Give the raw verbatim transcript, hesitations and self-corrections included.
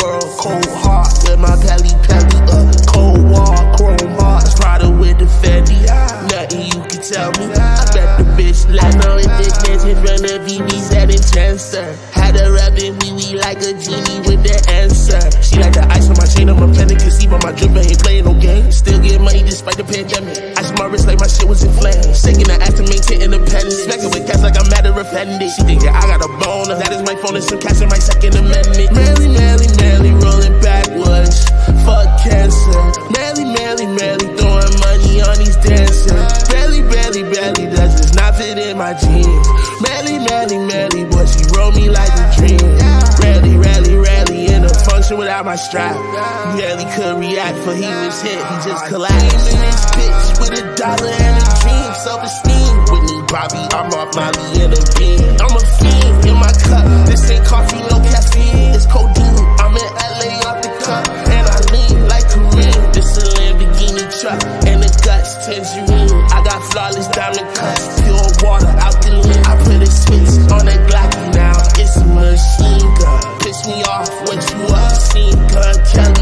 world, cold heart with my pelly pelly up. Cold wall, chrome hearts, Prada with the Fendi. Nothing you can tell me. I bet the bitch let know if this dance in front of V V's at intenser. Had her rubbing wee wee like a genie with the answer. She like the ice on my chain, I'm a panic, can see by my drip, I ain't playing no game. Still get money despite the pandemic. Ice my wrist like my shit was in flames. Shaking her ass to maintain independence. Smacking with cats like I'm mad or offended. She think that I got a boner. That is my phone and some cash in my second amendment. Merrily, merrily, merrily, rolling backwards. Fuck cancer. Merrily, merrily, merrily, throwing money on these dancers. Barely, barely, barely, does this not fit in my jeans. Merrily, merrily, merrily, boy, she rolled me like a dream. Rarely, rarely, rarely in a function without my strap. Barely could react, for he was hit, he just collapsed. In this bitch with a dollar and a dream, self-esteem. Whitney Bobby, I'm off Molly and a beam. I'm a fiend in my cup. This ain't coffee, no caffeine. It's codeine. I'm in L A off the cup, and I lean like Kareem. This a Lamborghini truck, and the guts tangerine. I got flawless diamond cuts, pure water out the lean. I put a switch on that Glocky now. It's a machine gun. Piss me off, what you up? Seen gun, Kelly.